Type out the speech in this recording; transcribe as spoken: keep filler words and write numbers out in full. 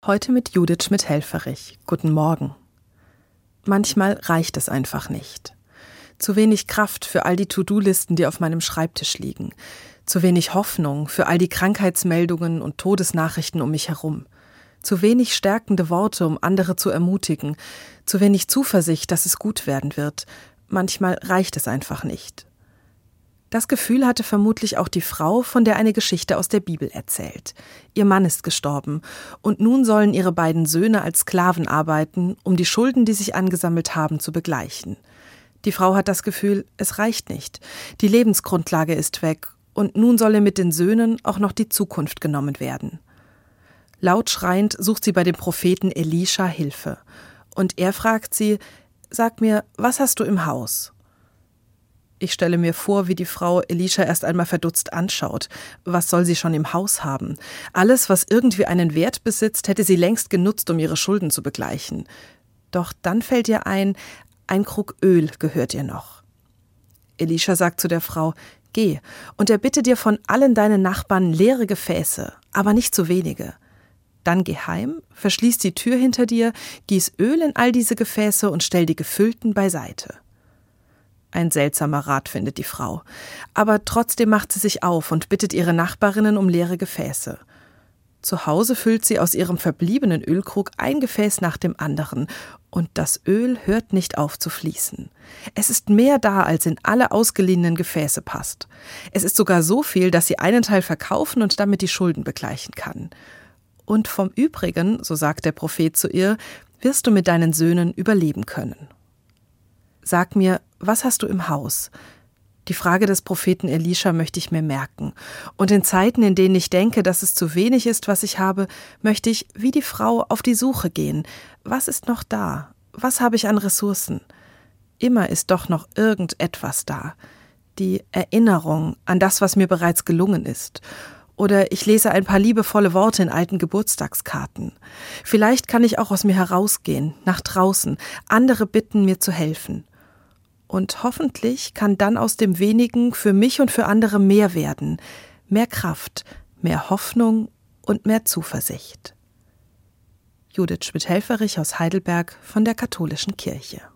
Heute mit Judith Schmidt-Helfferich. Guten Morgen. Manchmal reicht es einfach nicht. Zu wenig Kraft für all die To-Do-Listen, die auf meinem Schreibtisch liegen. Zu wenig Hoffnung für all die Krankheitsmeldungen und Todesnachrichten um mich herum. Zu wenig stärkende Worte, um andere zu ermutigen. Zu wenig Zuversicht, dass es gut werden wird. Manchmal reicht es einfach nicht. Das Gefühl hatte vermutlich auch die Frau, von der eine Geschichte aus der Bibel erzählt. Ihr Mann ist gestorben und nun sollen ihre beiden Söhne als Sklaven arbeiten, um die Schulden, die sich angesammelt haben, zu begleichen. Die Frau hat das Gefühl, es reicht nicht. Die Lebensgrundlage ist weg und nun solle mit den Söhnen auch noch die Zukunft genommen werden. Laut schreiend sucht sie bei dem Propheten Elisha Hilfe. Und er fragt sie, sag mir, was hast du im Haus? Ich stelle mir vor, wie die Frau Elisha erst einmal verdutzt anschaut. Was soll sie schon im Haus haben? Alles, was irgendwie einen Wert besitzt, hätte sie längst genutzt, um ihre Schulden zu begleichen. Doch dann fällt ihr ein, ein Krug Öl gehört ihr noch. Elisha sagt zu der Frau, geh und erbitte dir von allen deinen Nachbarn leere Gefäße, aber nicht zu wenige. Dann geh heim, verschließ die Tür hinter dir, gieß Öl in all diese Gefäße und stell die gefüllten beiseite. Ein seltsamer Rat, findet die Frau. Aber trotzdem macht sie sich auf und bittet ihre Nachbarinnen um leere Gefäße. Zu Hause füllt sie aus ihrem verbliebenen Ölkrug ein Gefäß nach dem anderen. Und das Öl hört nicht auf zu fließen. Es ist mehr da, als in alle ausgeliehenen Gefäße passt. Es ist sogar so viel, dass sie einen Teil verkaufen und damit die Schulden begleichen kann. Und vom Übrigen, so sagt der Prophet zu ihr, wirst du mit deinen Söhnen überleben können. Sag mir, was hast du im Haus? Die Frage des Propheten Elisha möchte ich mir merken. Und in Zeiten, in denen ich denke, dass es zu wenig ist, was ich habe, möchte ich, wie die Frau, auf die Suche gehen. Was ist noch da? Was habe ich an Ressourcen? Immer ist doch noch irgendetwas da. Die Erinnerung an das, was mir bereits gelungen ist. Oder ich lese ein paar liebevolle Worte in alten Geburtstagskarten. Vielleicht kann ich auch aus mir herausgehen, nach draußen, andere bitten, mir zu helfen. Und hoffentlich kann dann aus dem Wenigen für mich und für andere mehr werden. Mehr Kraft, mehr Hoffnung und mehr Zuversicht. Judith Schmidt-Helfferich aus Heidelberg von der Katholischen Kirche.